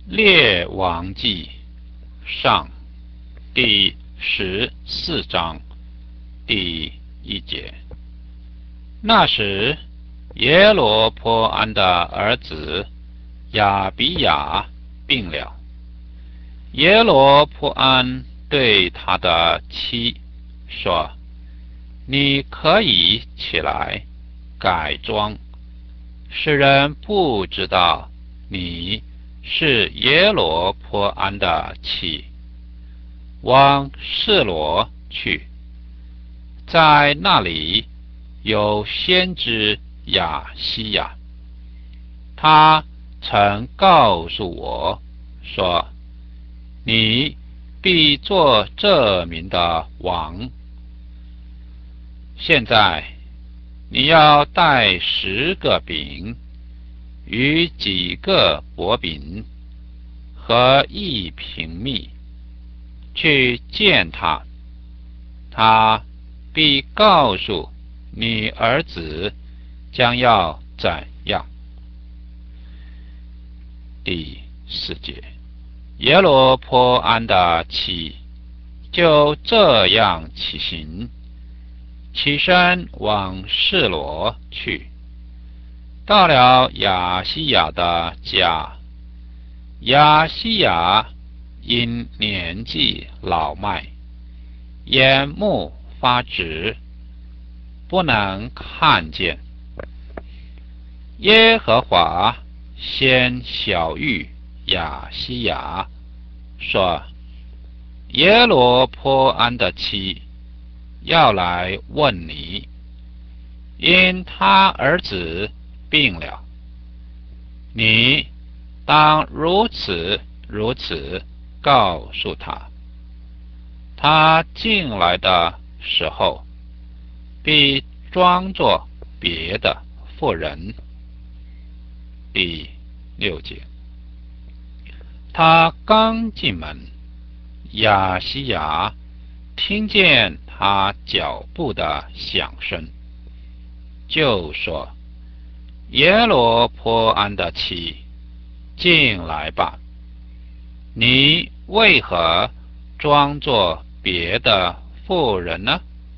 列王记上第14章第1节。那时，耶罗波安的儿子亚比雅病了。耶罗波安对他的妻说：“你可以起来改装，使人不知道你是耶罗波安的妻，往示罗去，在那里有先知亚西亚，他曾告诉我说，你必做这民的王。现在你要带10个饼与几个薄饼和1瓶蜜去见他，他必告诉你儿子将要怎样。”第4节。耶罗波安的妻就这样起行，起身往示罗去，到了亚西亚的家。亚西亚因年纪老迈，眼目发直，不能看见。耶和华先晓谕亚西亚说，耶罗波安的妻要来问你，因他儿子病了，你当如此告诉他。他进来的时候，必装作别的妇人。第6节。他刚进门，亚西亚听见他脚步的响声，就说：“耶罗波安的妻，进来吧。你为何装作别的妇人呢？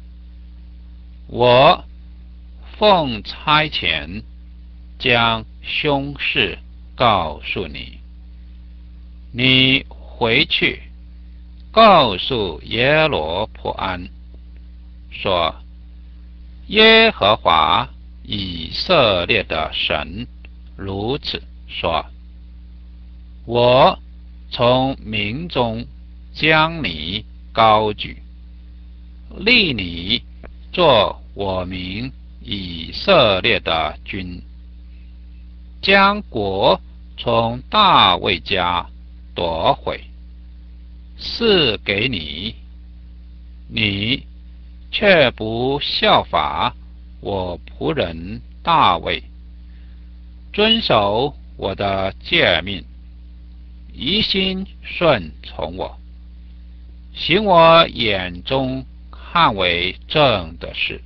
我奉差遣将凶事告诉你，你回去告诉耶罗波安说，耶和华以色列的神如此说，我从民中将你高举，立你做我民以色列的君，将国从大卫家夺回，赐给你，你却不效法我仆人大卫，遵守我的诫命，一心顺从我，行我眼中看为正的事。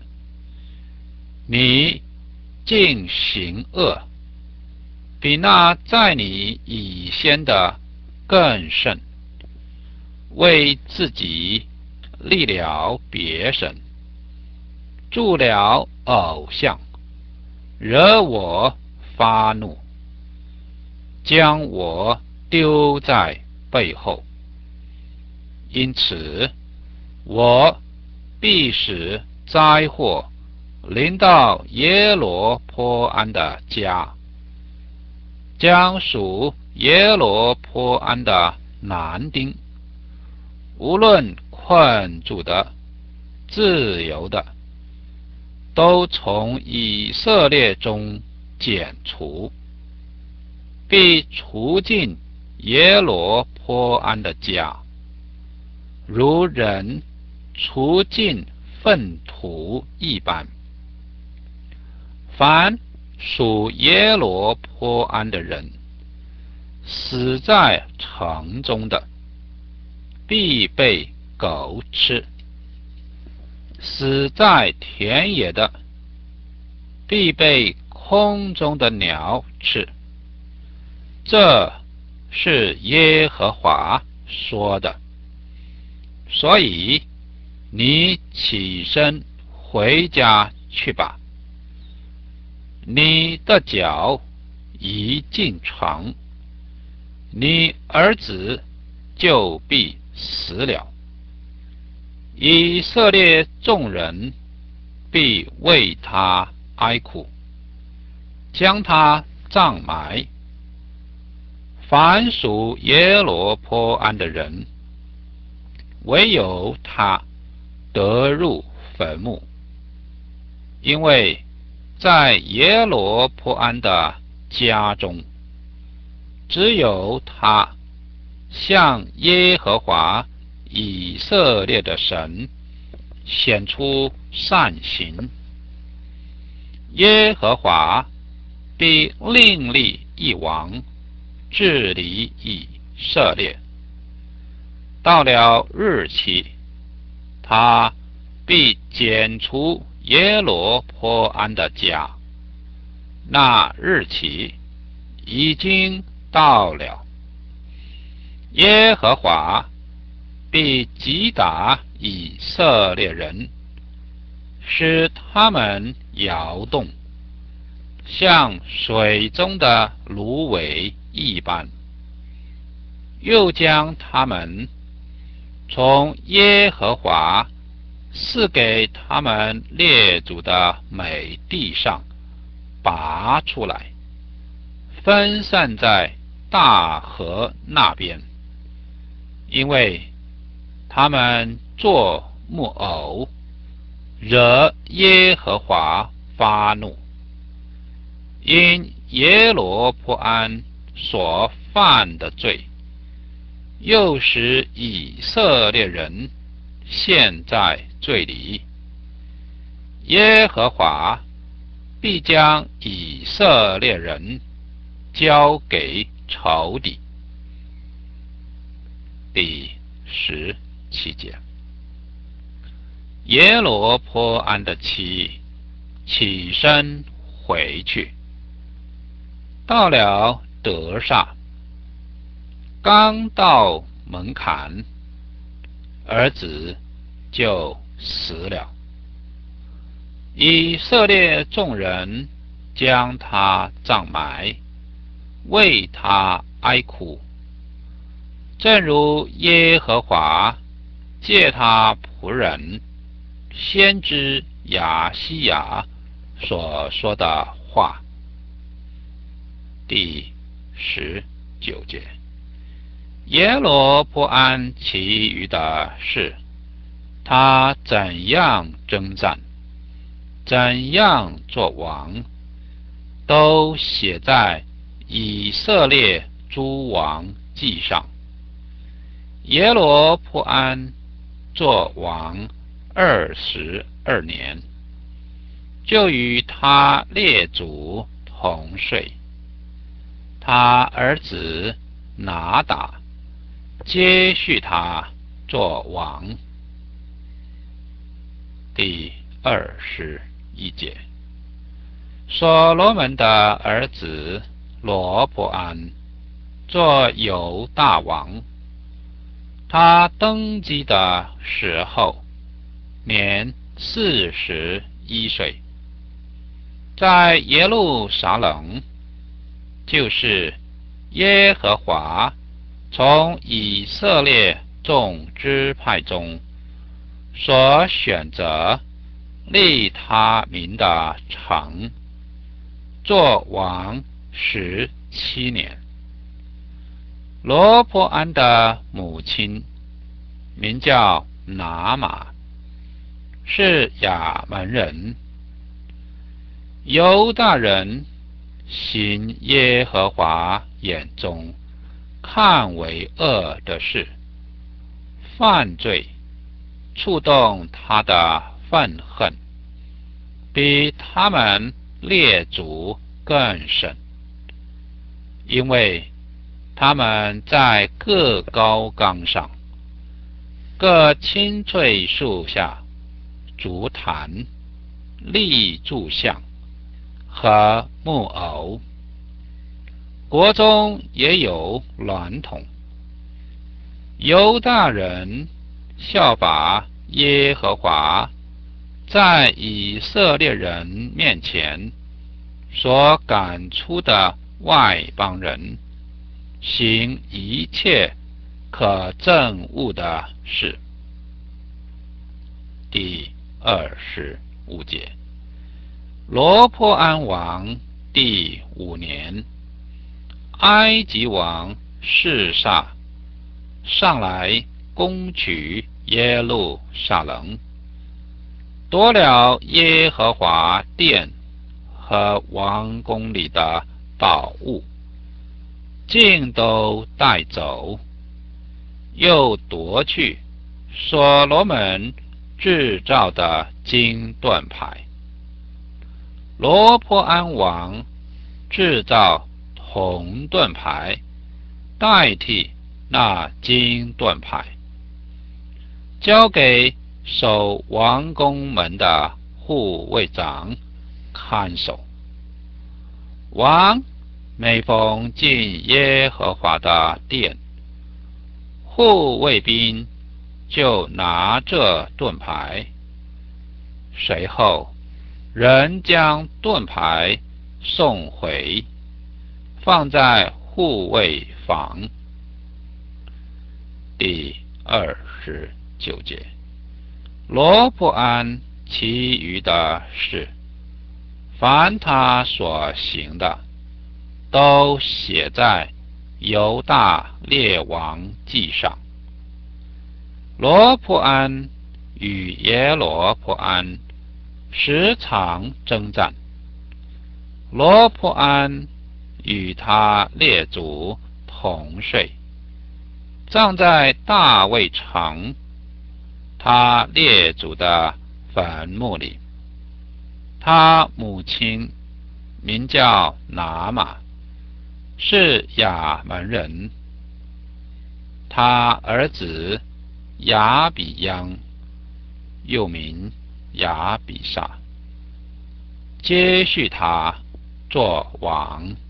你竟行恶，比那在你以先的更甚，为自己立了别神，铸了偶像，惹我发怒，将我丢在背后。因此，我必使灾祸临到耶罗波安的家，将属耶罗波安的男丁，无论困住的、自由的，都从以色列中剪除，必除尽耶罗波安的家，如人除尽粪土一般。凡属耶罗波安的人，死在城中的，必被狗吃；死在田野的，必被空中的鸟吃。这是耶和华说的。所以你起身回家去吧，你的脚已进城，你儿子就必死了。以色列众人必为他哀哭，将他葬埋。凡属耶罗波安的人，唯有他得入坟墓，因为在耶罗波安的家中，只有他向耶和华以色列的神显出善行。耶和华必另立一王治理以色列。到了日期，他必剪除耶罗波安的家。那日期已经到了。耶和华必击打以色列人，使他们摇动，像水中的芦苇一般，又将他们从耶和华赐给他们列祖的美地上拔出来，分散在大河那边，因为他们做木偶，惹耶和华发怒。因耶罗波安所犯的罪，又使以色列人陷在罪里，耶和华必将以色列人交给仇敌。第17节，耶罗波安的妻起身回去，到了得撒，刚到门槛，儿子就死了。以色列众人将他葬埋，为他哀哭，正如耶和华借他仆人先知亚西亚所说的话。第19节，耶罗波安其余的事，他怎样征战，怎样作王，都写在以色列诸王记上。耶罗波安作王22年，就与他列祖同睡。他儿子拿达接续他做王。第21节，所罗门的儿子罗伯安做犹大王。他登基的时候年41岁，在耶路撒冷，就是耶和华从以色列众支派中所选择立他名的城，做王17年。罗伯安的母亲名叫拿玛，是亚门人。犹大人行耶和华眼中看为恶的事，犯罪，触动他的愤恨，比他们列祖更甚，因为他们在各高岗上、各青翠树下筑坛、立柱像和木偶， 国中也有娈童。犹大人效法耶和华在以色列人面前所赶出的外邦人，行一切可憎恶的事。第25节，罗波安王第5年，埃及王示撒上来攻取耶路撒冷，夺了耶和华殿和王宫里的宝物，尽都带走，又夺去所罗门制造的金盾牌。罗波安王制造铜盾牌，代替那金盾牌，交给守王宫门的护卫长看守。王每逢进耶和华的殿，护卫兵就拿这盾牌，随后人将盾牌送回，放在护卫房。第29节，罗波安其余的事，凡他所行的，都写在犹大列王记上。罗波安与耶罗波安时常征战，罗波安与他列祖同睡，葬在大卫城他列祖的坟墓里。他母亲名叫拿玛，是亚门人。他儿子亚比央，又名亚比煞，接续他做王。